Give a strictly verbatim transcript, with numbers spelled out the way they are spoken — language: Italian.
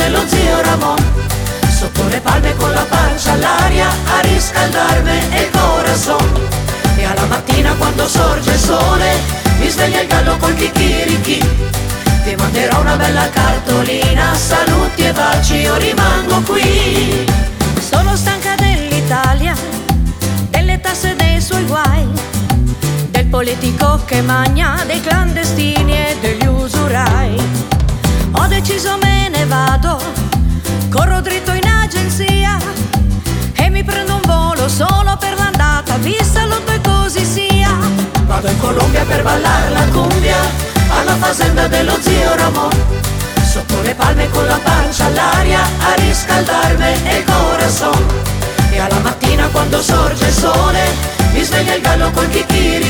dello zio Ramon, sotto le palme con la pancia all'aria a riscaldarmi il corazon. E alla mattina quando sorge il sole mi sveglia il gallo col chicchirichì. Ti manderò una bella cartolina, saluti e baci, io rimango qui. Sono stanca dell'Italia, delle tasse e dei suoi guai, del politico che magna, dei clandestini e degli usurai. Ho deciso me ne vado, corro dritto in agenzia e mi prendo un volo solo per l'andata, vista l'otto e così sia. Vado in Colombia per ballare la cumbia alla fazenda dello zio Ramon, sotto le palme con la pancia all'aria a riscaldarmi il corazon. E alla mattina quando sorge il sole mi sveglia il gallo col chicchiri.